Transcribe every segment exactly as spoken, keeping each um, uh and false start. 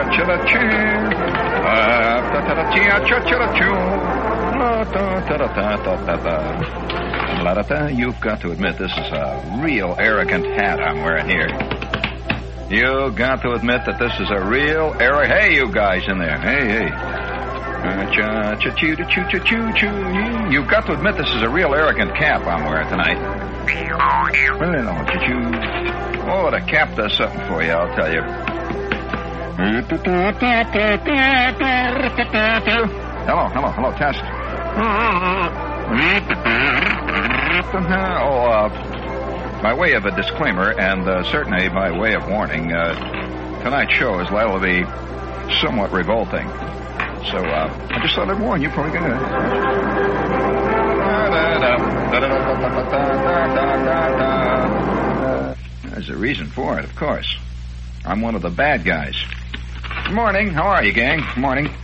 You've got to admit this is a real arrogant hat I'm wearing here. You've got to admit that this is a real arrogant... Hey, you guys in there. Hey, hey. You've got to admit this is a real arrogant cap I'm wearing tonight. Oh, the cap does something for you, I'll tell you. Hello, hello, hello, test. Oh, uh, by way of a disclaimer, and uh, certainly by way of warning, uh, tonight's show is liable to be somewhat revolting. So, uh, I just thought I'd warn you before we get into it. There's a reason for it, of course. I'm one of the bad guys. Good morning. How are you, gang? Good morning.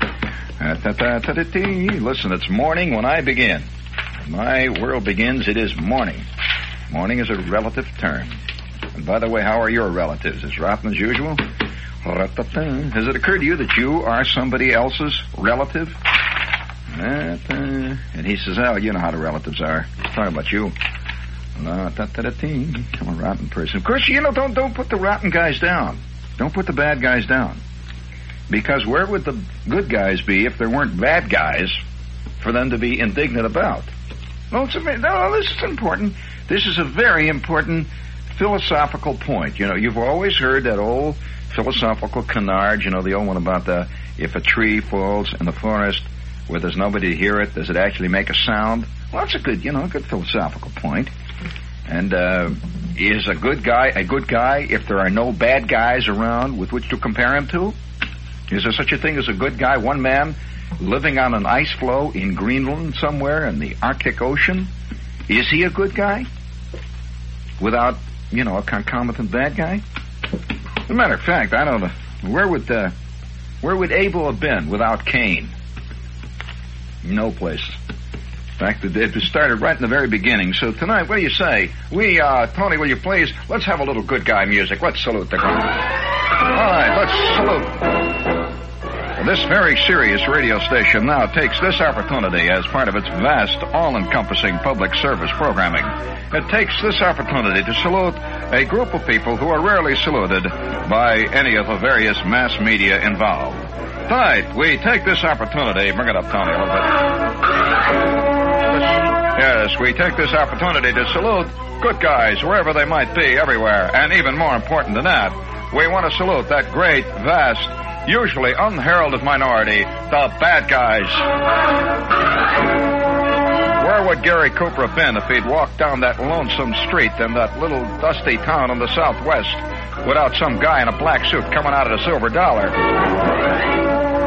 Listen, it's morning when I begin. When my world begins, it is morning. Morning is a relative term. And by the way, how are your relatives? As rotten as usual? Has it occurred to you that you are somebody else's relative? And he says, oh, you know how the relatives are. He's talking about you. I'm a rotten person. Of course, you know, don't don't put the rotten guys down. Don't put the bad guys down. Because where would the good guys be if there weren't bad guys for them to be indignant about? No, it's a, no, this is important. This is a very important philosophical point. You know, you've always heard that old philosophical canard, you know, the old one about the, if a tree falls in the forest where there's nobody to hear it, does it actually make a sound? Well, that's a good, you know, a good philosophical point. And uh, is a good guy a good guy if there are no bad guys around with which to compare him to? Is there such a thing as a good guy? One man living on an ice floe in Greenland somewhere in the Arctic Ocean? Is he a good guy? Without, you know, a concomitant bad guy? As a matter of fact, I don't know. Where would, uh, where would Abel have been without Cain? No place. In fact, it started right in the very beginning. So tonight, what do you say? We, uh, Tony, will you please, let's have a little good guy music. Let's salute the group. All right, let's salute. This very serious radio station now takes this opportunity as part of its vast, all-encompassing public service programming. It takes this opportunity to salute a group of people who are rarely saluted by any of the various mass media involved. Tonight, we take this opportunity, bring it up, Tony, a little bit. Yes, we take this opportunity to salute good guys, wherever they might be, everywhere. And even more important than that, we want to salute that great, vast, usually unheralded minority, the bad guys. Where would Gary Cooper have been if he'd walked down that lonesome street in that little dusty town in the Southwest without some guy in a black suit coming out of the Silver Dollar?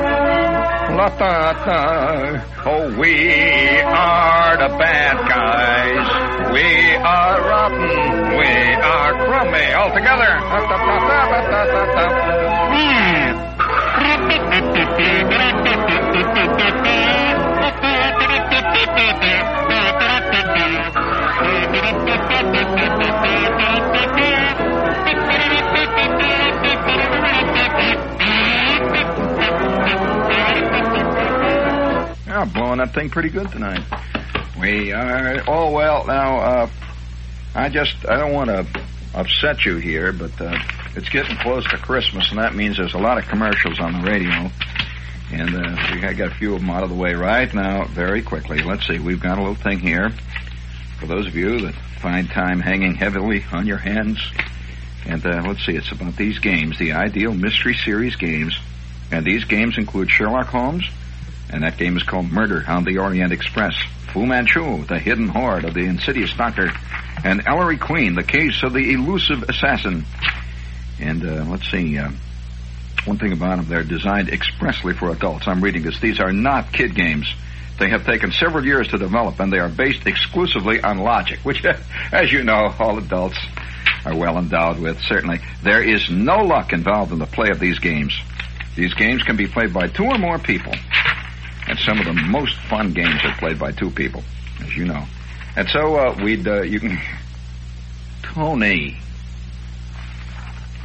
La-ta-ta. Oh, we are the bad guys. We are rotten. We are crummy. All together. I'm blowing that thing pretty good tonight. We are... Oh, well, now, uh, I just... I don't want to upset you here, but uh, it's getting close to Christmas, and that means there's a lot of commercials on the radio. And uh, I got a few of them out of the way right now very quickly. Let's see. We've got a little thing here for those of you that find time hanging heavily on your hands. And uh, let's see. It's about these games, the Ideal Mystery Series games. And these games include Sherlock Holmes, and that game is called Murder on the Orient Express. Fu Manchu, the hidden hoard of the insidious doctor. And Ellery Queen, the case of the elusive assassin. And uh, let's see, uh, one thing about them, they're designed expressly for adults. I'm reading this. These are not kid games. They have taken several years to develop, and they are based exclusively on logic, which, as you know, all adults are well endowed with, certainly. There is no luck involved in the play of these games. These games can be played by two or more people. And some of the most fun games are played by two people, as you know. And so uh, we'd, uh, you can... Tony.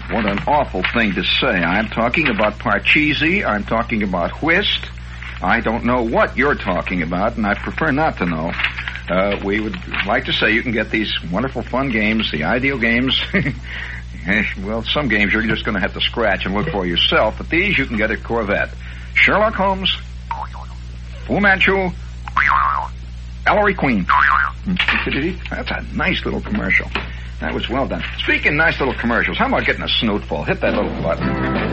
What an awful thing to say. I'm talking about Parcheesi. I'm talking about whist. I don't know what you're talking about, and I prefer not to know. Uh, we would like to say you can get these wonderful fun games, the ideal games. Well, some games you're just going to have to scratch and look for yourself, but these you can get at Corvette. Sherlock Holmes, Fu Manchu, Ellery Queen. That's a nice little commercial. That was well done. Speaking of nice little commercials, how about getting a snootful? Hit that little button.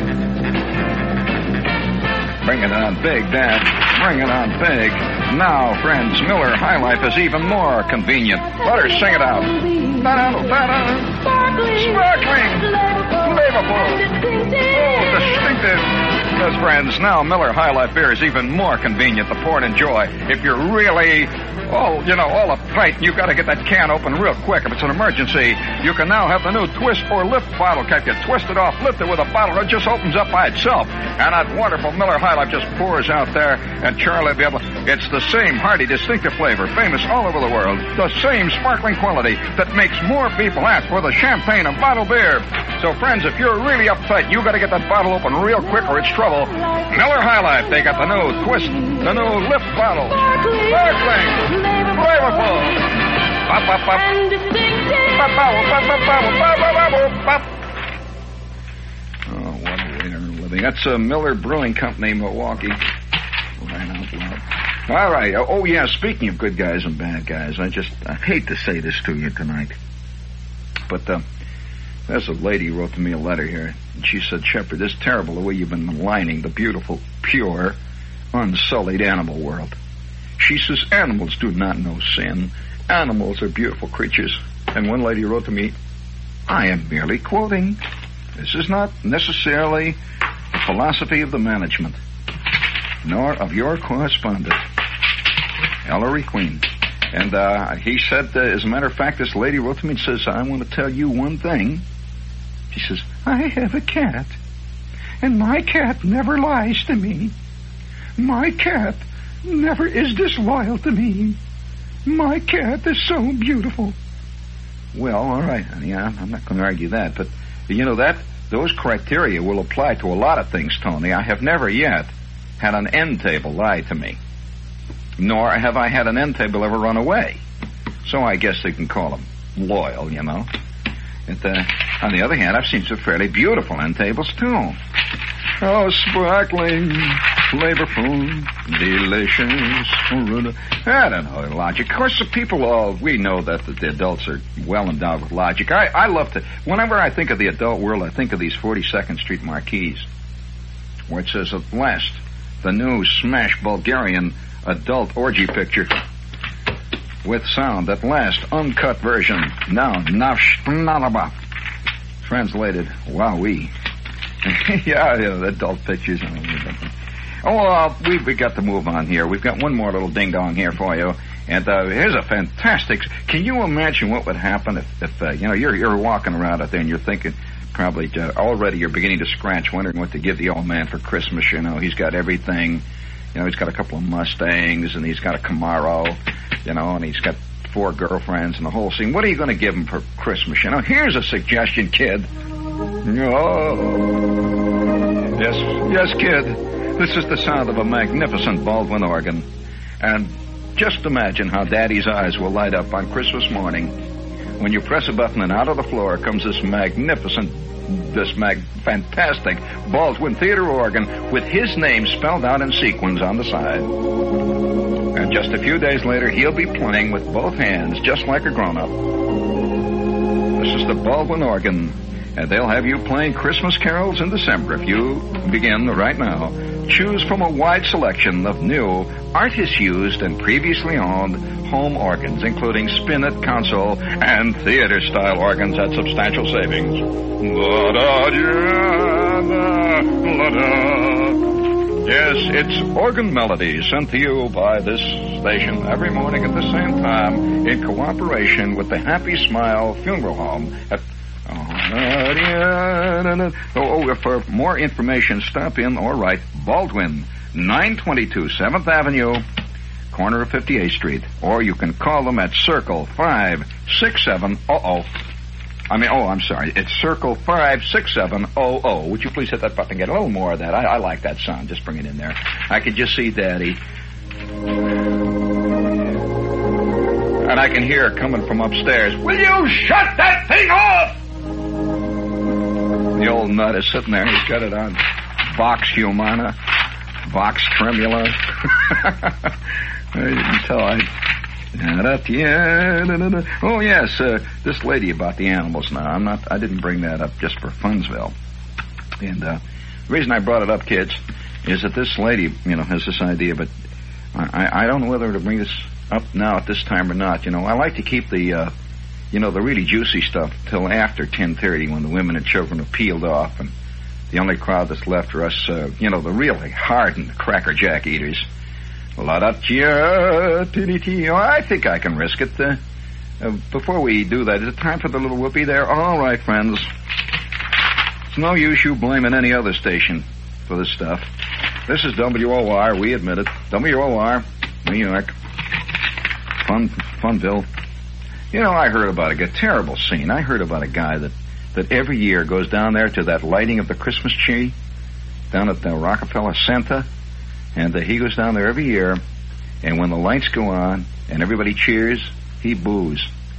Bring it on big, Dad. Bring it on big. Now, friends, Miller High Life is even more convenient. Let her sing it out. Da-da-da-da. Sparkling. Flavorful. Oh, distinctive. Yes, friends, now Miller High Life beer is even more convenient to pour and enjoy. If you're really, oh, you know, all uptight, you've got to get that can open real quick. If it's an emergency, you can now have the new twist or lift bottle cap. You twist it off, lift it with a bottle, it just opens up by itself. And that wonderful Miller High Life just pours out there, and Charlie will be able to... It's the same hearty, distinctive flavor, famous all over the world. The same sparkling quality that makes more people ask for the champagne and bottled beer. So, friends, if you're really uptight, you got to get that bottle open real quick or it's trouble. Miller High Life, they got the new twist, the new lift bottle. Sparkling, flavorful. Bop, bop, bop. Bop, bop, bop, bop, bop, bop, bop, bop. Oh, what a way to earn a living. That's uh, Miller Brewing Company, Milwaukee. All right. Oh, yeah, speaking of good guys and bad guys, I just I hate to say this to you tonight. But uh, there's a lady who wrote to me a letter here. And she said, Shepard, it's terrible the way you've been maligning the beautiful, pure, unsullied animal world. She says animals do not know sin. Animals are beautiful creatures. And one lady wrote to me, I am merely quoting. This is not necessarily the philosophy of the management, nor of your correspondent, Ellery Queen. And uh, he said, uh, as a matter of fact, this lady wrote to me and says, I want to tell you one thing. She says, I have a cat, and my cat never lies to me. My cat never is disloyal to me. My cat is so beautiful. Well, all right, honey, I'm not going to argue that, but, you know, that those criteria will apply to a lot of things, Tony. I have never yet had an end table lie to me, nor have I had an end table ever run away. So I guess they can call them loyal, you know. And, uh, on the other hand, I've seen some fairly beautiful end tables, too. Oh, sparkling, flavorful, delicious. I don't know, logic. Of course, the people, all we know that the adults are well endowed with logic. I, I love to, whenever I think of the adult world, I think of these forty-second Street marquees, where it says, at last, the new smash Bulgarian adult orgy picture with sound, at last, uncut version. Now, navshnalaba. Translated, wowee. yeah, yeah, adult pictures. Oh, uh, we we got to move on here. We've got one more little ding-dong here for you. And uh, here's a fantastic... Can you imagine what would happen if, if uh, you know, you're you're walking around out there and you're thinking... Probably uh, already you're beginning to scratch, wondering what to give the old man for Christmas. You know, he's got everything. You know, he's got a couple of Mustangs, and he's got a Camaro, you know, and he's got four girlfriends and the whole scene. What are you going to give him for Christmas? You know, here's a suggestion, kid. Oh. Yes, yes, kid. This is the sound of a magnificent Baldwin organ. And just imagine how Daddy's eyes will light up on Christmas morning when you press a button and out of the floor comes this magnificent, this mag- fantastic Baldwin Theater organ with his name spelled out in sequins on the side. And just a few days later, he'll be playing with both hands, just like a grown-up. This is the Baldwin organ, and they'll have you playing Christmas carols in December if you begin right now. Choose from a wide selection of new, artist-used and previously owned home organs, including spinet, console, and theater-style organs at substantial savings. Yes, it's Organ Melodies, sent to you by this station every morning at the same time in cooperation with the Happy Smile Funeral Home at... Oh, for more information, stop in or write Baldwin, nine twenty-two seventh Avenue, corner of fifty-eighth Street. Or you can call them at Circle five six seven. Uh-oh. I mean, oh, I'm sorry. It's circle five six seven oh oh. Would you please hit that button and get a little more of that? I, I like that sound. Just bring it in there. I could just see Daddy. And I can hear it coming from upstairs. Will you shut that thing off? The old nut is sitting there. He's got it on Vox Humana, Vox Tremula. You can tell I... Oh, yes, uh, this lady about the animals now. I'm not, I didn't bring that up just for Funsville. And uh, the reason I brought it up, kids, is that this lady, you know, has this idea, but I, I don't know whether to bring this up now at this time or not. You know, I like to keep the, uh, you know, the really juicy stuff till after ten thirty when the women and children have peeled off and the only crowd that's left are us, uh, you know, the really hardened crackerjack eaters. La da chia, titty tee. Oh, I think I can risk it. Uh, uh, before we do that, is it time for the little whoopee there? All right, friends. It's no use you blaming any other station for this stuff. This is W O R. We admit it. W O R, New York. Fun, Funville. You know, I heard about a, a terrible scene. I heard about a guy that, that every year goes down there to that lighting of the Christmas tree down at the Rockefeller Center. And uh, he goes down there every year, and when the lights go on and everybody cheers, he boos.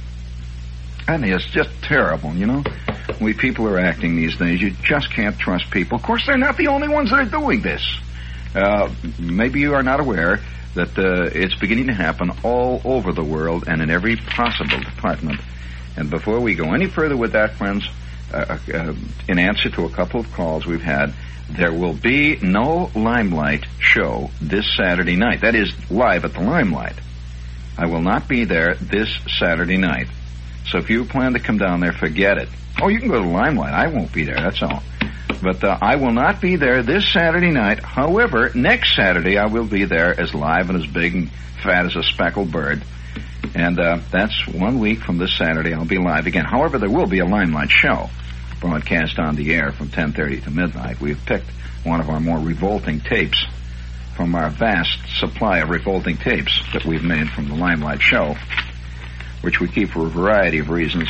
And it's just terrible, you know? The way people are acting these days, you just can't trust people. Of course, they're not the only ones that are doing this. Uh, maybe you are not aware that uh, it's beginning to happen all over the world and in every possible department. And before we go any further with that, friends, uh, uh, in answer to a couple of calls we've had, there will be no Limelight show this Saturday night. That is, live at the Limelight. I will not be there this Saturday night. So if you plan to come down there, forget it. Oh, you can go to Limelight. I won't be there, that's all. But uh, I will not be there this Saturday night. However, next Saturday I will be there as live and as big and fat as a speckled bird. And uh, that's one week from this Saturday I'll be live again. However, there will be a Limelight show broadcast on the air from ten thirty to midnight. We've picked one of our more revolting tapes from our vast supply of revolting tapes that we've made from the Limelight show, which we keep for a variety of reasons.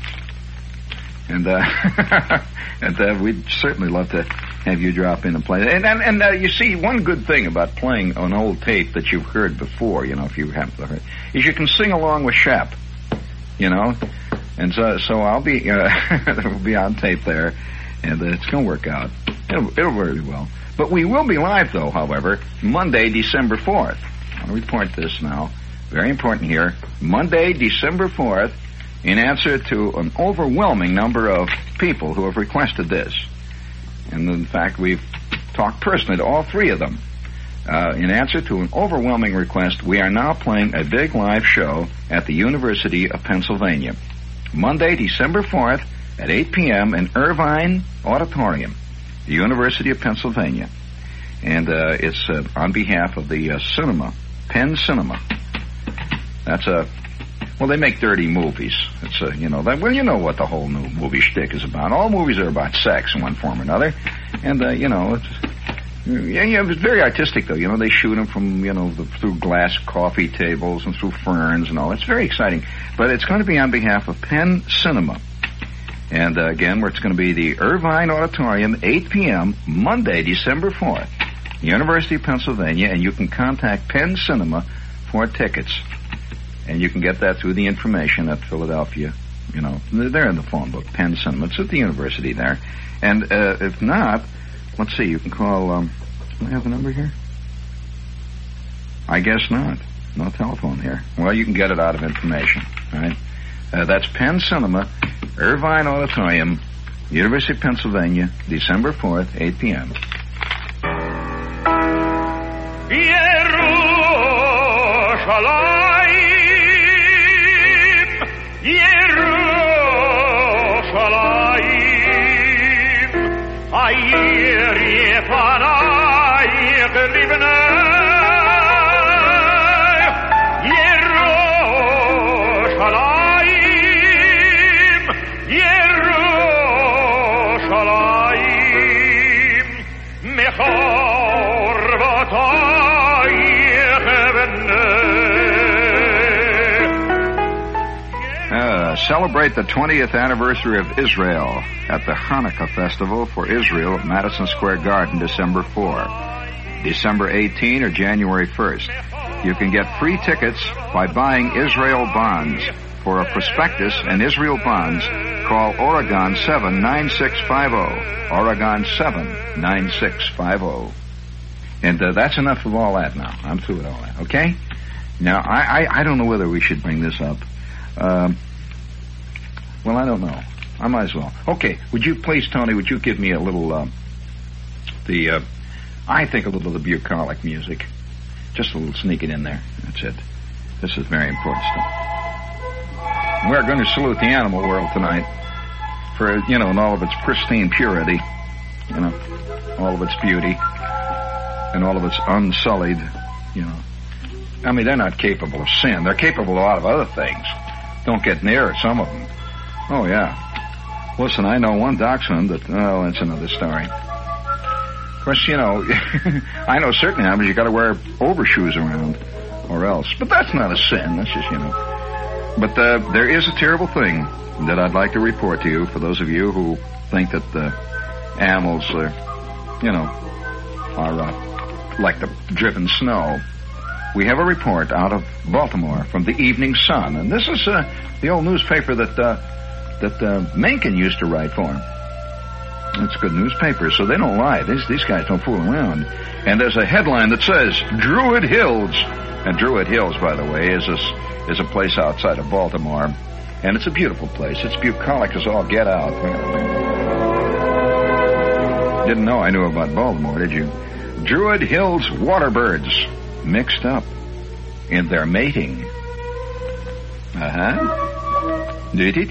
And uh, and uh, we'd certainly love to have you drop in and play. And and, and uh, you see, one good thing about playing an old tape that you've heard before, you know, if you happen to heard, is you can sing along with Shep, you know. And so, so I'll be, uh, it'll be on tape there, and uh, it's going to work out. It'll, it'll very well. But we will be live, though, however, Monday, December fourth. I want to report this now. Very important here. Monday, December fourth, in answer to an overwhelming number of people who have requested this. And in fact, we've talked personally to all three of them. Uh, in answer to an overwhelming request, we are now playing a big live show at the University of Pennsylvania. Monday, December fourth at eight p.m. in Irvine Auditorium, the University of Pennsylvania. And uh, it's uh, on behalf of the uh, cinema, Penn Cinema. That's a, well, they make dirty movies. It's a, you know, that, well, you know what the whole new movie shtick is about. All movies are about sex in one form or another. And, uh, you know, it's, yeah, yeah, it's very artistic, though. You know, they shoot them from, you know, the, through glass coffee tables and through ferns and all. It's very exciting. But it's going to be on behalf of Penn Cinema. And, uh, again, where it's going to be the Irvine Auditorium, eight p.m., Monday, December fourth, University of Pennsylvania. And you can contact Penn Cinema for tickets. And you can get that through the information at Philadelphia. You know, they're in the phone book, Penn Cinema. It's at the university there. And uh, if not, let's see, you can call, um, do I have a number here? I guess not. No telephone here. Well, you can get it out of information, all right? Uh, that's Penn Cinema, Irvine Auditorium, University of Pennsylvania, December fourth, eight p.m. celebrate the twentieth anniversary of Israel at the Hanukkah Festival for Israel at Madison Square Garden, December fourth, December eighteenth, or January first. You can get free tickets by buying Israel bonds. For a prospectus and Israel bonds, call Oregon seven nine six five zero. Oregon seven nine six five zero. And uh, that's enough of all that now. I'm through with all that, okay? Now, I, I, I don't know whether we should bring this up. Um, well, I don't know. I might as well. Okay, would you please, Tony, would you give me a little, uh, the, uh, I think a little of the bucolic music. Just a little sneak it in there. That's it. This is very important stuff. We're going to salute the animal world tonight for, you know, in all of its pristine purity, you know, all of its beauty, and all of its unsullied, you know. I mean, they're not capable of sin. They're capable of a lot of other things. Don't get near some of them. Oh, yeah. Listen, I know one dachshund that, oh, that's another story. Of course, you know, I know certain animals you got to wear overshoes around, or else. But that's not a sin. That's just, you know. But uh, there is a terrible thing that I'd like to report to you for those of you who think that the animals, are, you know, are uh, like the driven snow. We have a report out of Baltimore from the Evening Sun, and this is uh, the old newspaper that uh, that uh, Mencken used to write for him. It's a good newspaper, so they don't lie. These these guys don't fool around. And there's a headline that says Druid Hills, and Druid Hills, by the way, is a is a place outside of Baltimore, and it's a beautiful place. It's bucolic as all get out. Didn't know I knew about Baltimore, did you? Druid Hills waterbirds mixed up in their mating. Uh-huh.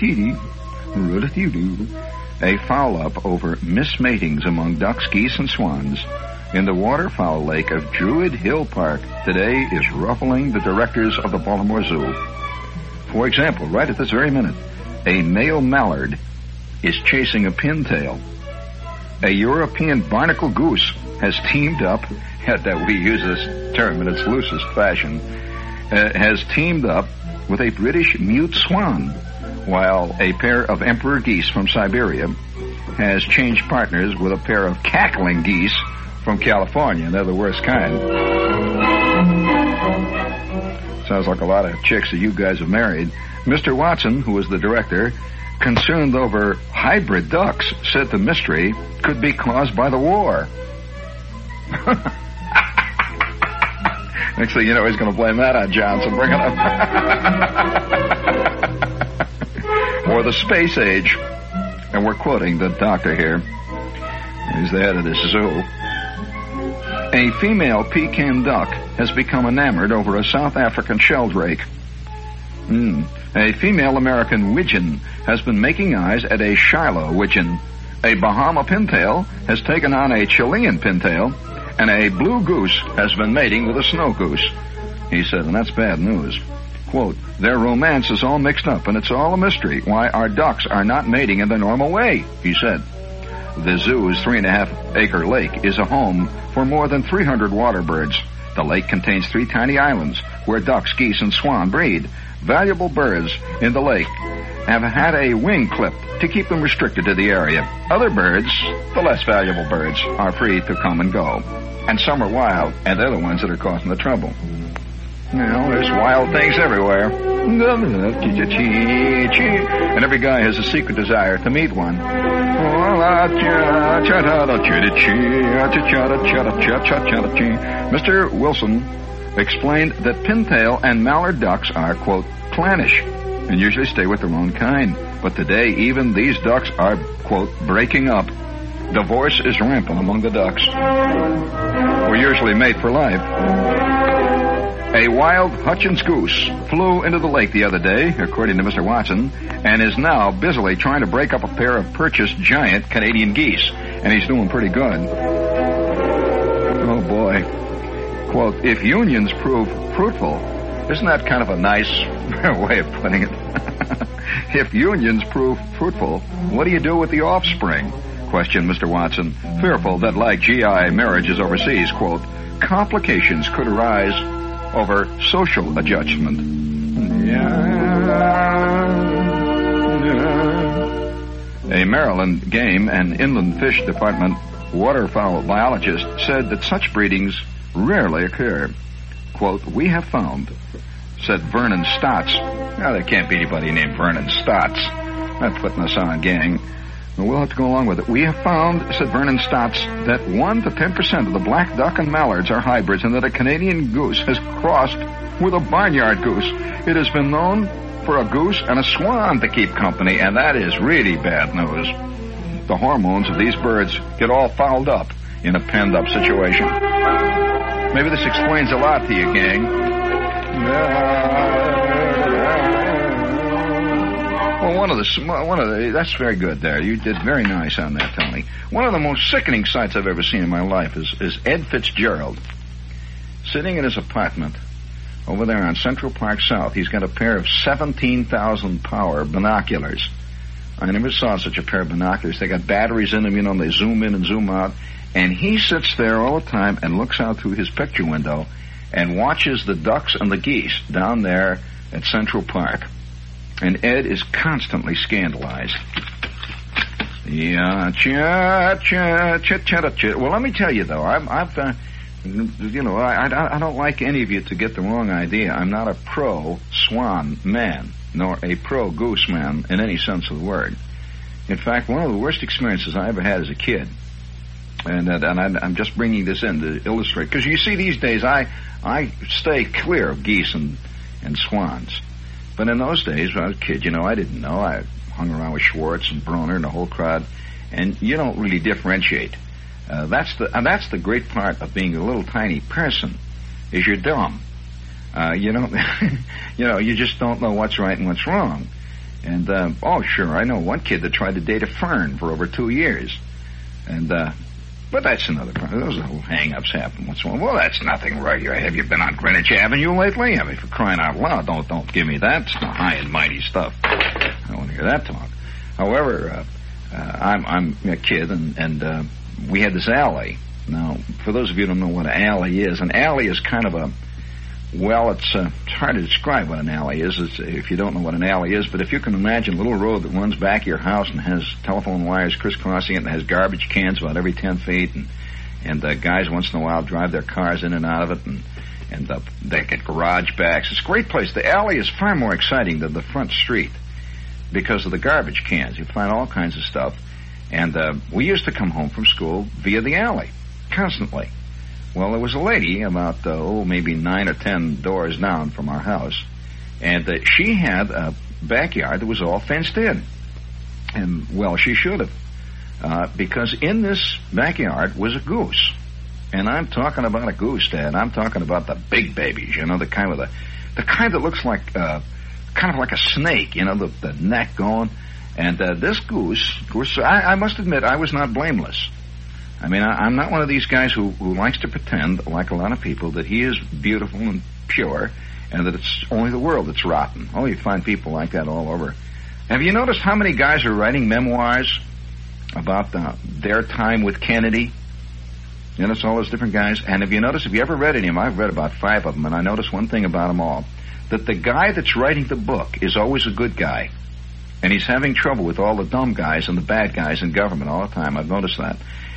A foul-up over mismatings among ducks, geese, and swans in the waterfowl lake of Druid Hill Park today is ruffling the directors of the Baltimore Zoo. For example, right at this very minute, a male mallard is chasing a pintail. A European barnacle goose has teamed up, that we use this term in its loosest fashion, uh, has teamed up with a British mute swan, while a pair of emperor geese from Siberia has changed partners with a pair of cackling geese from California. They're the worst kind. Sounds like a lot of chicks that you guys have married. Mister Watson, who was the director, concerned over hybrid ducks, said the mystery could be caused by the war. Next thing you know, he's going to blame that on Johnson. Bring it up. Or the space age. And we're quoting the doctor here. He's the head of this zoo. A female pecan duck has become enamored over a South African sheldrake. Mm. A female American widgeon has been making eyes at a Shiloh widgeon. A Bahama pintail has taken on a Chilean pintail, and a blue goose has been mating with a snow goose. He said, and that's bad news. Quote, their romance is all mixed up, and it's all a mystery why our ducks are not mating in the normal way, he said. The zoo's three and a half acre lake is a home for more than three hundred water birds. The lake contains three tiny islands where ducks, geese, and swan breed. Valuable birds in the lake have had a wing clip to keep them restricted to the area. Other birds, the less valuable birds, are free to come and go. And some are wild, and they're the ones that are causing the trouble. Well, there's wild things everywhere. And every guy has a secret desire to meet one. Mister Wilson explained that pintail and mallard ducks are, quote, clannish, and usually stay with their own kind. But today, even these ducks are, quote, breaking up. Divorce is rampant among the ducks. We're usually mate for life. A wild Hutchins goose flew into the lake the other day, according to Mister Watson, and is now busily trying to break up a pair of purchased giant Canadian geese. And he's doing pretty good. Oh, boy. Quote, if unions prove fruitful, isn't that kind of a nice way of putting it? If unions prove fruitful, what do you do with the offspring? Questioned Mister Watson, fearful that like G I marriages overseas, quote, complications could arise over social adjustment. Yeah. A Maryland Game and Inland Fish Department waterfowl biologist said that such breedings rarely occur. Quote, we have found, said Vernon Stotts. Now, there can't be anybody named Vernon Stotts. Not putting us on, gang. We'll have to go along with it. We have found, said Vernon Stotts, that one to ten percent of the black duck and mallards are hybrids and that a Canadian goose has crossed with a barnyard goose. It has been known for a goose and a swan to keep company, and that is really bad news. The hormones of these birds get all fouled up in a penned-up situation. Maybe this explains a lot to you, gang. Well, one of the, one of the, that's very good there. You did very nice on that, Tony. One of the most sickening sights I've ever seen in my life is, is Ed Fitzgerald sitting in his apartment over there on Central Park South. He's got a pair of seventeen thousand power binoculars. I never saw such a pair of binoculars. They got batteries in them, you know, and they zoom in and zoom out. And he sits there all the time and looks out through his picture window and watches the ducks and the geese down there at Central Park. And Ed is constantly scandalized. Yeah, cha, cha, cha, cha, cha. Well, let me tell you, though, I've, I've uh, you know, I, I, I don't like any of you to get the wrong idea. I'm not a pro-swan man, nor a pro-goose man in any sense of the word. In fact, one of the worst experiences I ever had as a kid, and, uh, and I, I'm just bringing this in to illustrate, because you see these days I I stay clear of geese and, and swans. But in those days, when I was a kid, you know, I didn't know. I hung around with Schwartz and Broner and the whole crowd, and you don't really differentiate. Uh, that's the and that's the great part of being a little tiny person, is you're dumb. Uh, you don't, you know, you just don't know what's right and what's wrong. And uh, oh, sure, I know one kid that tried to date a fern for over two years, and uh, but that's another problem. Those little hang-ups happen once in a while. Well, that's nothing regular. Have you been on Greenwich Avenue lately? I mean, for crying out loud, don't don't give me that. It's the high and mighty stuff. I don't want to hear that talk. However, uh, uh, I'm I'm a kid, and and uh, we had this alley. Now, for those of you who don't know what an alley is, an alley is kind of a well, it's, uh, it's hard to describe what an alley is it's, if you don't know what an alley is, but if you can imagine a little road that runs back of your house and has telephone wires crisscrossing it and has garbage cans about every ten feet, and, and uh, guys once in a while drive their cars in and out of it, and, and uh, they get garage backs. It's a great place. The alley is far more exciting than the front street because of the garbage cans. You find all kinds of stuff. And uh, we used to come home from school via the alley, constantly. Well, there was a lady about, uh, oh, maybe nine or ten doors down from our house, and uh, she had a backyard that was all fenced in. And, well, she should have, uh, because in this backyard was a goose. And I'm talking about a goose, Dad. I'm talking about the big babies, you know, the kind of the, the kind that looks like, uh, kind of like a snake, you know, the, the neck going. And uh, this goose, goose I, I must admit, I was not blameless. I mean, I, I'm not one of these guys who, who likes to pretend, like a lot of people, that he is beautiful and pure and that it's only the world that's rotten. Oh, you find people like that all over. Have you noticed how many guys are writing memoirs about uh, their time with Kennedy? You notice all those different guys? And have you noticed, have you ever read any of them? I've read about five of them, and I noticed one thing about them all, that the guy that's writing the book is always a good guy. And he's having trouble with all the dumb guys and the bad guys in government all the time. I've noticed that.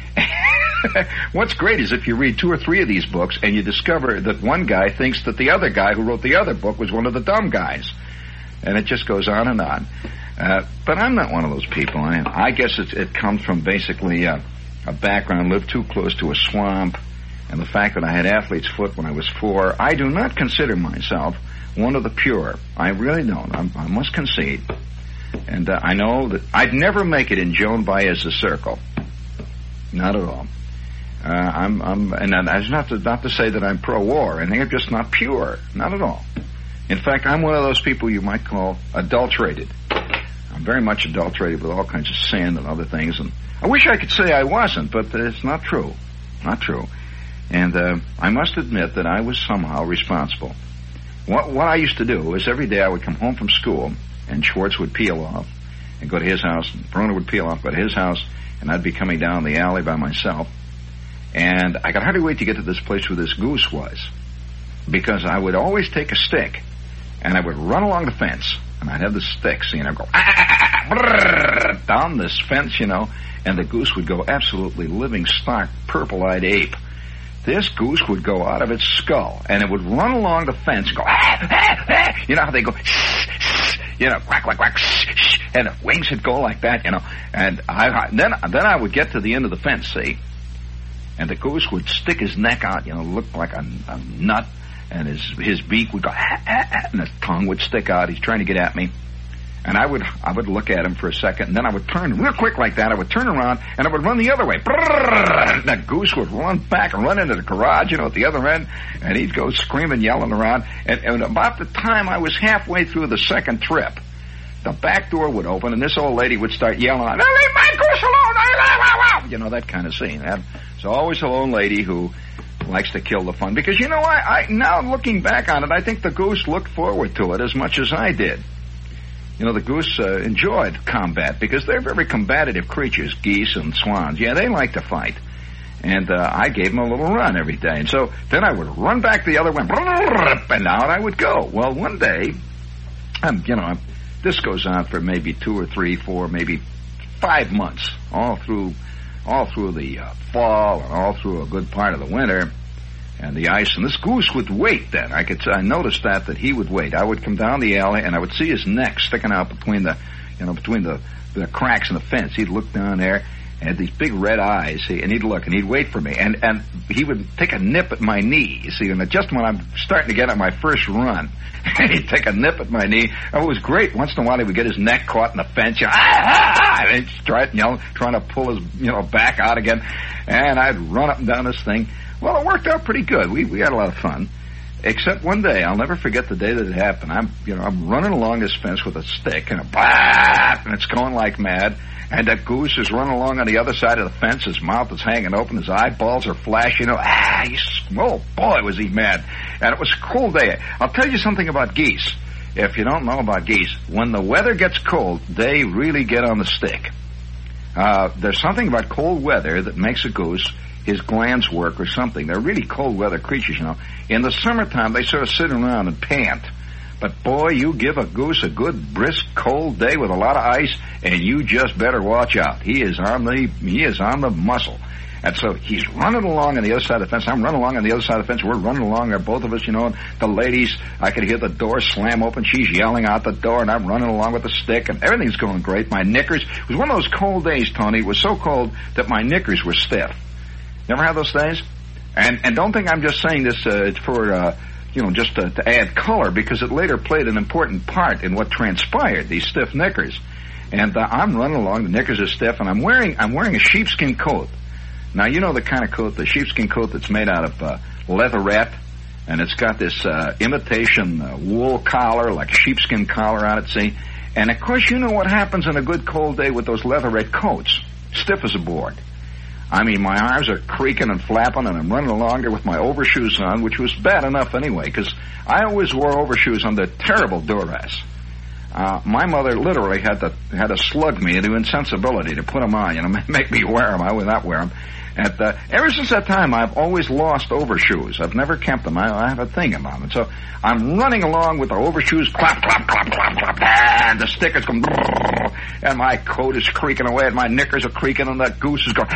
What's great is if you read two or three of these books and you discover that one guy thinks that the other guy who wrote the other book was one of the dumb guys. And it just goes on and on. Uh, but I'm not one of those people. I, I guess it, it comes from basically uh, a background, lived too close to a swamp, and the fact that I had athlete's foot when I was four. I do not consider myself one of the pure. I really don't. I'm, I must concede. And uh, I know that I'd never make it in Joan Baez's circle. Not at all. Uh, I'm, I'm, and that's not to, not to say that I'm pro-war. I think I'm just not pure. Not at all. In fact, I'm one of those people you might call adulterated. I'm very much adulterated with all kinds of sin and other things. And I wish I could say I wasn't, but it's not true. Not true. And uh, I must admit that I was somehow responsible. What, what I used to do is every day I would come home from school, and Schwartz would peel off and go to his house, and Broner would peel off, go to his house, and I'd be coming down the alley by myself. And I could hardly wait to get to this place where this goose was, because I would always take a stick, and I would run along the fence, and I'd have the stick, see, and I'd go, ah, ah, ah, ah, brrr, down this fence, you know, and the goose would go absolutely living stock, purple-eyed ape. This goose would go out of its skull, and it would run along the fence and go, ah, ah, ah. You know how they go, you know, quack, quack, quack, and the wings would go like that, you know. And I, I, then, then I would get to the end of the fence, see, and the goose would stick his neck out, you know, look like a, a nut, and his his beak would go, ah, ah, ah, and his tongue would stick out. He's trying to get at me. And I would I would look at him for a second, and then I would turn real quick like that. I would turn around, and I would run the other way. Brrr, and that goose would run back and run into the garage, you know, at the other end, and he'd go screaming, yelling around. And, and about the time I was halfway through the second trip, the back door would open, and this old lady would start yelling out, leave my goose alone! You know, that kind of scene. It's always a lone lady who likes to kill the fun. Because, you know, I, I now looking back on it, I think the goose looked forward to it as much as I did. You know, the goose uh, enjoyed combat because they're very combative creatures, geese and swans. Yeah, they like to fight. And uh, I gave them a little run every day. And so then I would run back the other way, and out I would go. Well, one day, um, you know, this goes on for maybe two or three, four, maybe five months, all through all through the uh, fall and all through a good part of the winter. And the ice, and this goose would wait then. I could, I noticed that, that he would wait. I would come down the alley, and I would see his neck sticking out between the, you know, between the, the cracks in the fence. He'd look down there, and had these big red eyes, see, and he'd look, and he'd wait for me. And, and he would take a nip at my knee, you see, and just when I'm starting to get on my first run, he'd take a nip at my knee. Oh, it was great. Once in a while, he would get his neck caught in the fence, you know, ah, ah, ah, and he'd try, you know, trying to pull his, you know, back out again. And I'd run up and down this thing. Well, it worked out pretty good. We we had a lot of fun, except one day. I'll never forget the day that it happened. I'm you know I'm running along this fence with a stick and a blah, and it's going like mad. And that goose is running along on the other side of the fence. His mouth is hanging open. His eyeballs are flashing. Ah, he's, oh boy, was he mad! And it was a cold day. I'll tell you something about geese. If you don't know about geese, when the weather gets cold, they really get on the stick. Uh, there's something about cold weather that makes a goose. His glands work or something. They're really cold weather creatures, you know. In the summertime, they sort of sit around and pant. But boy, you give a goose a good, brisk, cold day with a lot of ice, and you just better watch out. He is on the he is on the muscle. And so he's running along on the other side of the fence. I'm running along on the other side of the fence. We're running along there, both of us, you know. And the ladies, I could hear the door slam open. She's yelling out the door, and I'm running along with the stick, and everything's going great. My knickers, it was one of those cold days, Tony. It was so cold that my knickers were stiff. You ever have those days? And and don't think I'm just saying this uh, for, uh, you know, just to, to add color, because it later played an important part in what transpired, these stiff knickers. And uh, I'm running along, the knickers are stiff, and I'm wearing I'm wearing a sheepskin coat. Now, you know the kind of coat, the sheepskin coat that's made out of uh, leatherette, and it's got this uh, imitation uh, wool collar, like a sheepskin collar on it, see? And, of course, you know what happens on a good cold day with those leatherette coats. Stiff as a board. I mean, my arms are creaking and flapping, and I'm running along there with my overshoes on, which was bad enough anyway, because I always wore overshoes under terrible duress. Uh, my mother literally had to had to slug me into insensibility to put them on, you know, make me wear them. I would not wear them. And uh, ever since that time, I've always lost overshoes. I've never kept them. I, I have a thing about them. So I'm running along with the overshoes, clap, clap, clap, clap, clap, and the stickers come, and my coat is creaking away, and my knickers are creaking, and that goose is going,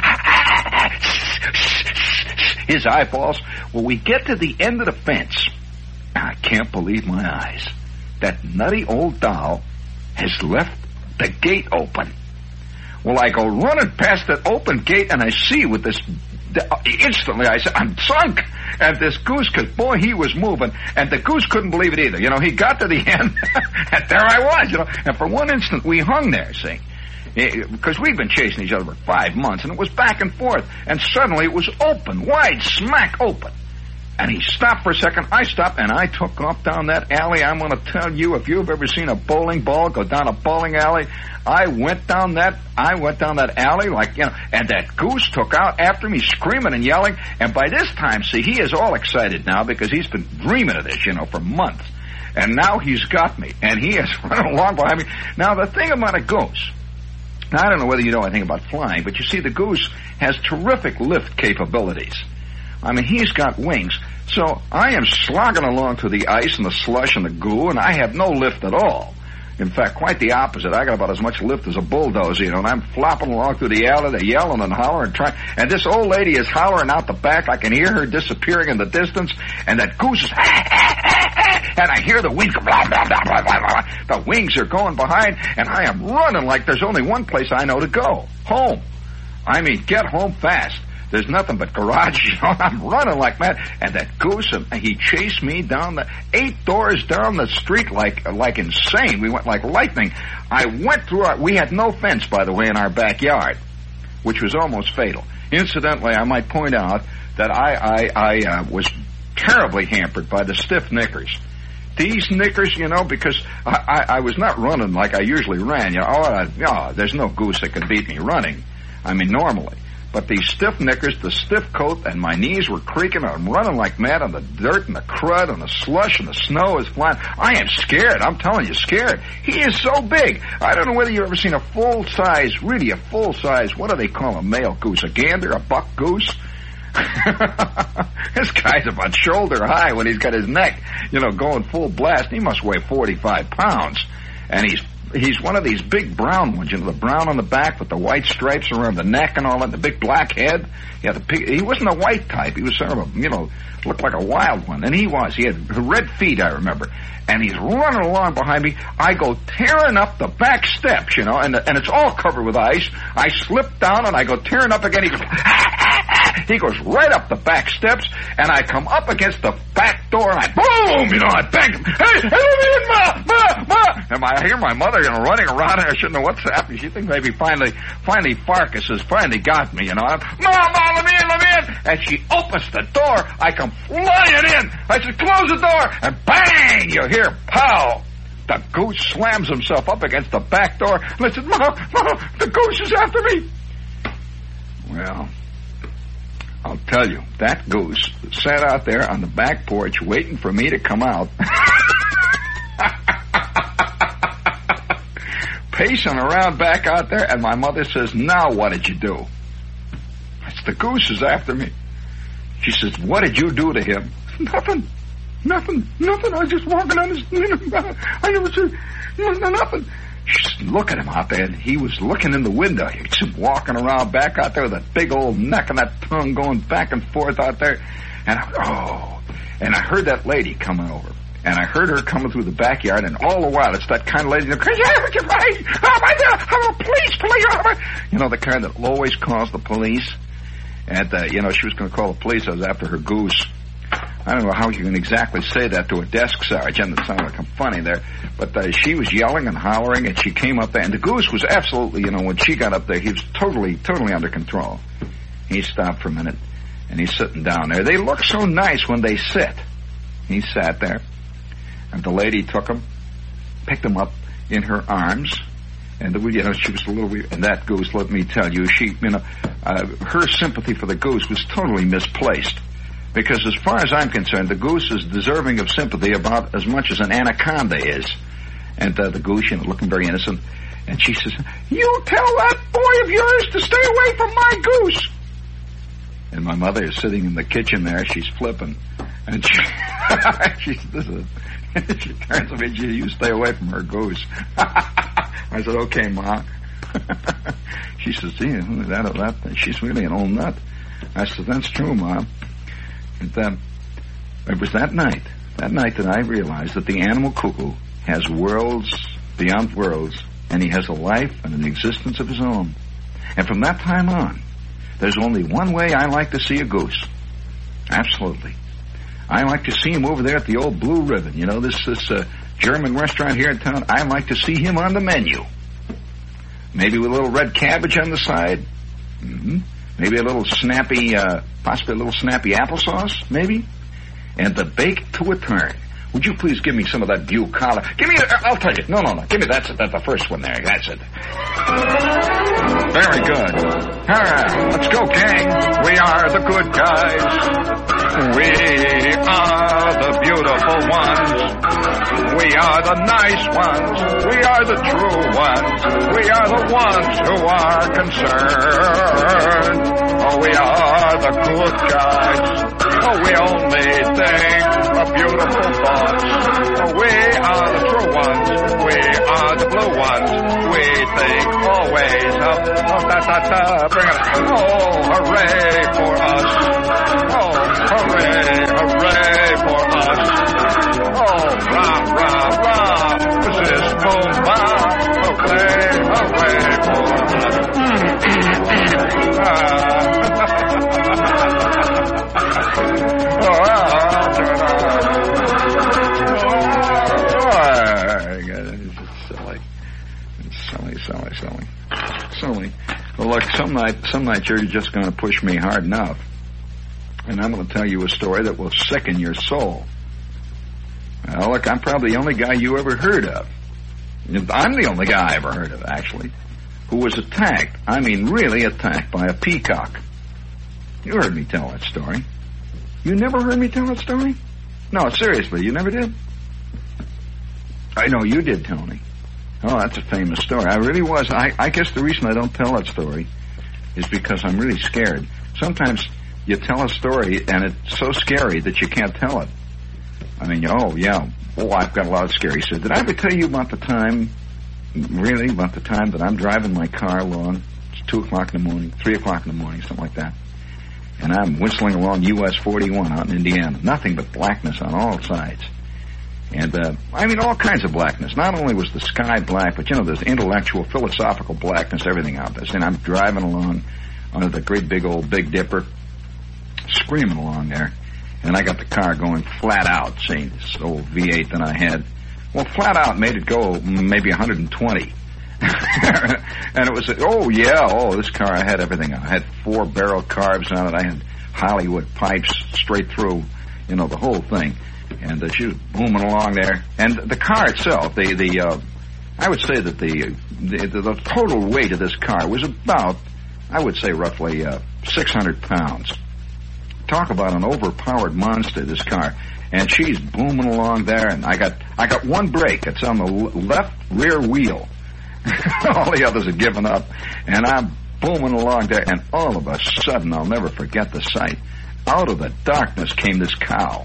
his eyeballs. Well, we get to the end of the fence. I can't believe my eyes. That nutty old doll has left the gate open. Well, I go running past that open gate, and I see with this, instantly I said, I'm sunk. And this goose, because, boy, he was moving, and the goose couldn't believe it either. You know, he got to the end, and there I was, you know. And for one instant, we hung there, see. Because we'd been chasing each other for five months, and it was back and forth. And suddenly it was open, wide, smack open. And he stopped for a second. I stopped, and I took off down that alley. I'm going to tell you, if you've ever seen a bowling ball go down a bowling alley, I went down that, I went down that alley like, you know, and that goose took out after me, screaming and yelling. And by this time, see, he is all excited now because he's been dreaming of this, you know, for months. And now he's got me, and he is running along behind me. Now, the thing about a goose, now, I don't know whether you know anything about flying, but you see, the goose has terrific lift capabilities. I mean, he's got wings. So I am slogging along through the ice and the slush and the goo, and I have no lift at all. In fact, quite the opposite. I got about as much lift as a bulldozer, you know, and I'm flopping along through the alley, they're yelling and hollering, trying, and this old lady is hollering out the back. I can hear her disappearing in the distance, and that goose is, and I hear the wings, blah, blah, blah, blah, blah, blah. The wings are going behind, and I am running like there's only one place I know to go. Home. I mean, get home fast. There's nothing but garage, you know. I'm running like mad. And that goose, he chased me down the, eight doors down the street like, like insane. We went like lightning. I went through our, we had no fence, by the way, in our backyard, which was almost fatal. Incidentally, I might point out that I, I, I, uh, was terribly hampered by the stiff knickers. These knickers, you know, because I, I, I was not running like I usually ran, you know. Oh, I, oh, there's no goose that can beat me running. I mean, normally. But these stiff knickers, the stiff coat, and my knees were creaking. I'm running like mad on the dirt and the crud and the slush and the snow is flying. I am scared. I'm telling you, scared. He is so big. I don't know whether you've ever seen a full-size, really a full-size, what do they call a male goose? A gander? A buck goose? This guy's about shoulder high when he's got his neck, you know, going full blast. He must weigh forty-five pounds. And he's He's one of these big brown ones, you know, the brown on the back with the white stripes around the neck and all that, the big black head. Yeah, the big, he wasn't a white type. He was sort of a, you know, looked like a wild one. And he was. He had red feet, I remember. And he's running along behind me. I go tearing up the back steps, you know, and the, and it's all covered with ice. I slip down and I go tearing up again. He goes, he goes right up the back steps, and I come up against the back door, and I boom, you know, I bang him. Hey, hey, let me in, ma, ma, ma. And I hear my mother, you know, running around, and I shouldn't know what's happening. She thinks maybe finally, finally Farkas has finally got me, you know. I'm, ma, ma, let me in, let me in. And she opens the door. I come flying in. I said, close the door, and bang, you hear, pow. The goose slams himself up against the back door, and I said, ma, ma, the goose is after me. Well, I'll tell you, that goose sat out there on the back porch waiting for me to come out. Pacing around back out there, and my mother says, now what did you do? I said, the goose is after me. She says, what did you do to him? Nothing. Nothing. Nothing. I was just walking on his... I never said... Nothing. Look at him out there. He was looking in the window. He was walking around back out there with that big old neck and that tongue going back and forth out there. And I, oh, and I heard that lady coming over. And I heard her coming through the backyard, and all the while, it's that kind of lady, police, police, you know, the kind that always calls the police. And, uh, you know, she was going to call the police. I was after her goose. I don't know how you can exactly say that to a desk sergeant. It sounded like funny there. But uh, she was yelling and hollering, and she came up there. And the goose was absolutely, you know, when she got up there, he was totally, totally under control. He stopped for a minute, and he's sitting down there. They look so nice when they sit. He sat there, and the lady took him, picked him up in her arms, and, the, you know, she was a little weird. And that goose, let me tell you, she, you know, uh, her sympathy for the goose was totally misplaced. Because as far as I'm concerned, the goose is deserving of sympathy about as much as an anaconda is. And uh, the goose, you know, looking very innocent. And she says, you tell that boy of yours to stay away from my goose. And my mother is sitting in the kitchen there. She's flipping. And she, she, this is, she turns to me and she says, you stay away from her goose. I said, okay, Ma. She says, see, that, that, she's really an old nut. I said, that's true, Ma. And then, it was that night, that night that I realized that the animal cuckoo has worlds beyond worlds, and he has a life and an existence of his own. And from that time on, there's only one way I like to see a goose. Absolutely. I like to see him over there at the old Blue Ribbon. You know, this, this uh, German restaurant here in town. I like to see him on the menu. Maybe with a little red cabbage on the side. Mm-hmm. Maybe a little snappy, uh, possibly a little snappy applesauce, maybe. And the bake to a turn. Would you please give me some of that bucala? Give me, a, I'll tell you. No, no, no. Give me, that's it. That's the first one there. That's it. Very good. All right. Let's go, gang. We are the good guys. We are the beautiful ones. We are the nice ones. We are the true ones. We are the ones who are concerned. Oh, we are the good guys. Oh, we only think of beautiful thoughts. Oh, we are the true ones. We are the blue ones. We think always of, oh, da, da, da, bring it. Oh, hooray for us. Oh, hooray, hooray for us. Oh, rah, rah, rah. This is Mumbai. Hooray, hooray for us. ah. oh, Silly, silly, silly. Silly. Well, look, some night, some night you're just going to push me hard enough. And I'm going to tell you a story that will sicken your soul. Well, look, I'm probably the only guy you ever heard of. I'm the only guy I ever heard of, actually, who was attacked. I mean, really attacked by a peacock. You heard me tell that story. You never heard me tell that story? No, seriously, you never did? I know you did, Tony. Oh, that's a famous story. I really was. I, I guess the reason I don't tell that story is because I'm really scared. Sometimes you tell a story and it's so scary that you can't tell it. I mean, oh, yeah. Oh, I've got a lot of scary stories. Did I ever tell you about the time, really, about the time that I'm driving my car along? It's two o'clock in the morning, three o'clock in the morning, something like that. And I'm whistling along U S forty-one out in Indiana. Nothing but blackness on all sides. And, uh, I mean, all kinds of blackness. Not only was the sky black, but, you know, there's intellectual, philosophical blackness, everything out there. And I'm driving along under the great big old Big Dipper, screaming along there. And I got the car going flat out, see, this old V eight that I had. Well, flat out made it go maybe one hundred twenty. And it was, oh, yeah, oh, this car, I had everything. I had four barrel carbs on it. I had Hollywood pipes straight through, you know, the whole thing. And uh, she was booming along there. And the car itself, the, the uh, I would say that the, the the total weight of this car was about, I would say roughly uh, six hundred pounds. Talk about an overpowered monster, this car. And she's booming along there, and I got I got one brake. It's on the left rear wheel. All the others have given up. And I'm booming along there, and all of a sudden, I'll never forget the sight. Out of the darkness came this cow.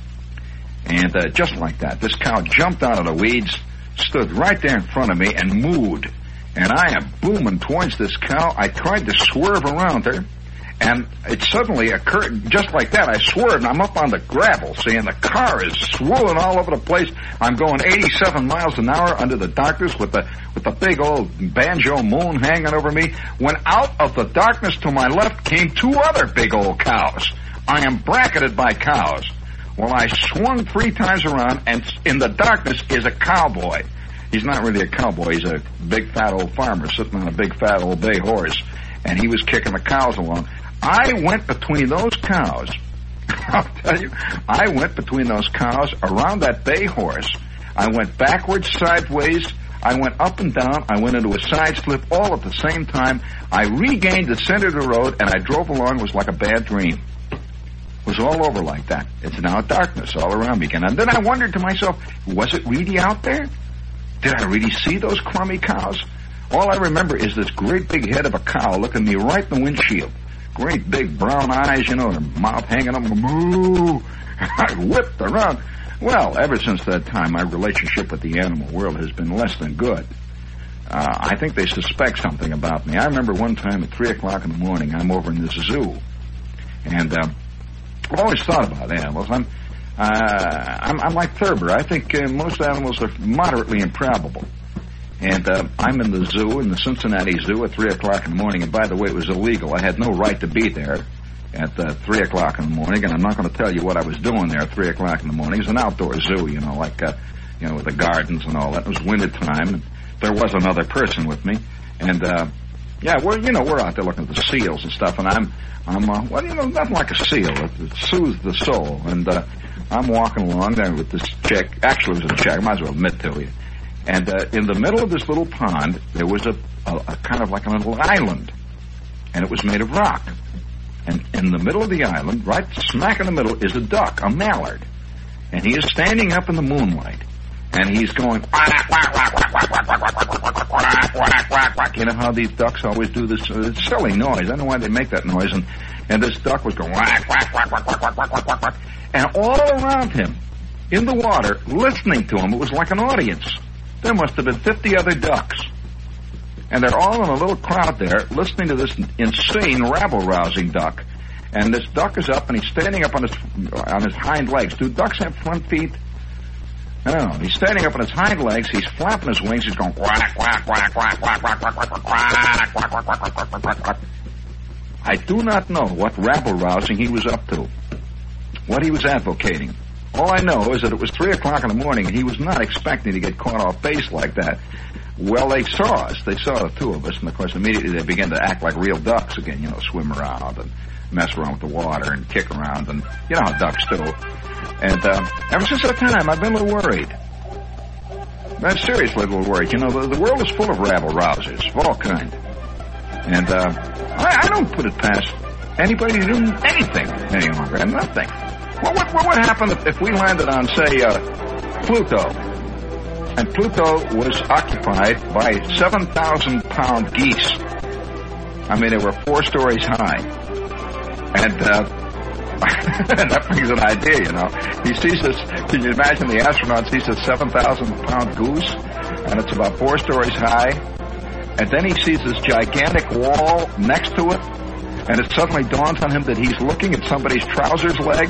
And uh, just like that, this cow jumped out of the weeds, stood right there in front of me, and mooed. And I am booming towards this cow. I tried to swerve around her, and it suddenly occurred, just like that, I swerved, and I'm up on the gravel, see, and the car is swirling all over the place. I'm going eighty-seven miles an hour under the darkness with the with the big old banjo moon hanging over me, when out of the darkness to my left came two other big old cows. I am bracketed by cows. Well, I swung three times around, and in the darkness is a cowboy. He's not really a cowboy. He's a big, fat old farmer sitting on a big, fat old bay horse, and he was kicking the cows along. I went between those cows. I'll tell you, I went between those cows around that bay horse. I went backwards, sideways. I went up and down. I went into a side slip all at the same time. I regained the center of the road, and I drove along. It was like a bad dream. It was all over like that. It's now darkness all around me again. And then I wondered to myself, was it really out there? Did I really see those crummy cows? All I remember is this great big head of a cow looking me right in the windshield. Great big brown eyes, you know, her mouth hanging up. Moo! I whipped around. Well, ever since that time, my relationship with the animal world has been less than good. Uh, I think they suspect something about me. I remember one time at three o'clock in the morning, I'm over in this zoo. And, uh, I've always thought about animals. I'm, uh, I'm, I'm like Thurber. I think uh, most animals are moderately improbable. And uh, I'm in the zoo, in the Cincinnati Zoo, at three o'clock in the morning. And by the way, it was illegal. I had no right to be there at uh, three o'clock in the morning. And I'm not going to tell you what I was doing there at three o'clock in the morning. It was an outdoor zoo, you know, like, uh, you know, with the gardens and all that. It was winter time, and there was another person with me. And, uh, yeah, we're, you know, we're out there looking at the seals and stuff. And I'm... I'm, uh, well, you know, nothing like a seal. It, it soothes the soul. And uh, I'm walking along there with this chick. Actually, it was a chick. I might as well admit to you. And uh, in the middle of this little pond, there was a, a, a kind of like a little island. And it was made of rock. And in the middle of the island, right smack in the middle, is a duck, a mallard. And he is standing up in the moonlight. And he's going, quack, quack, quack, quack, quack, quack, quack, quack, quack, quack, quack, quack, quack. You know how these ducks always do this uh, silly noise. I don't know why they make that noise. And And this duck was going quack, quack, quack, quack, quack, quack, quack, quack, quack. And all around him, in the water, listening to him, it was like an audience. There must have been fifty other ducks. And they're all in a little crowd there, listening to this insane, rabble-rousing duck. And this duck is up, and he's standing up on his on his hind legs. Do ducks have front feet? I don't know. He's standing up on his hind legs. He's flapping his wings. He's going quack, quack, quack, quack, quack, quack, quack, quack, quack, quack, quack, quack, quack, quack, quack, quack, quack. I do not know what rabble-rousing he was up to, what he was advocating. All I know is that it was three o'clock in the morning, and he was not expecting to get caught off base like that. Well, they saw us. They saw the two of us, and, of course, immediately they began to act like real ducks again, you know, swim around and mess around with the water and kick around, and you know how ducks do. And uh, ever since that time, I've been a little worried. I'm seriously a little worried. You know, the, the world is full of rabble-rousers of all kinds. And uh, I, I don't put it past anybody to do anything any longer, and nothing. Well, what, what would happen if, if we landed on, say, uh, Pluto? And Pluto was occupied by seven thousand pound geese. I mean, they were four stories high. And uh, that brings an idea, you know. He sees this, can you imagine the astronaut sees this seven thousand pound goose, and it's about four stories high, and then he sees this gigantic wall next to it, and it suddenly dawns on him that he's looking at somebody's trousers leg.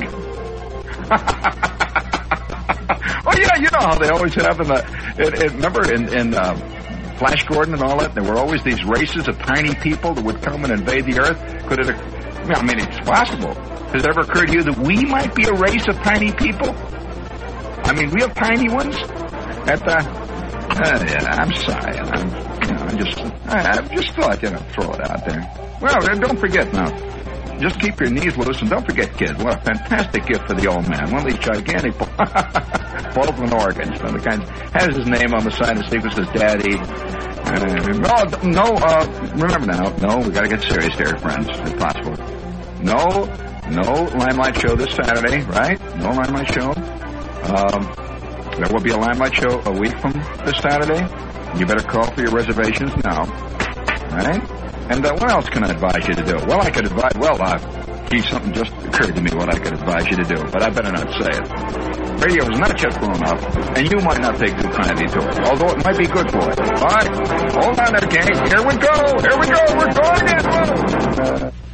Oh, yeah, you know how they always have in the, it, it, remember in, in uh, Flash Gordon and all that, there were always these races of tiny people that would come and invade the Earth. Could it, I mean, it's possible. Has it ever occurred to you that we might be a race of tiny people? I mean, real tiny ones? At the, uh, yeah, I'm sorry. I'm, you know, I just, I, I just thought, you know, throw it out there. Well, don't forget now. Just keep your knees loose, and don't forget, kids, what a fantastic gift for the old man. One of these gigantic Baldwin organs. The kind has his name on the side of the sleeve. It says Daddy. Uh, no, no, uh, remember now, no, we gotta get serious here, friends, if possible. No, no Limelight show this Saturday, right? No Limelight show. Um, there will be a Limelight show a week from this Saturday. You better call for your reservations now. All right? And uh, what else can I advise you to do? Well, I could advise, well, uh, gee, something just occurred to me what I could advise you to do, but I better not say it. Radio is not yet grown up, and you might not take too kindly to it, although it might be good for it. All right? Hold on there, gang. Here we go. Here we go. We're going in.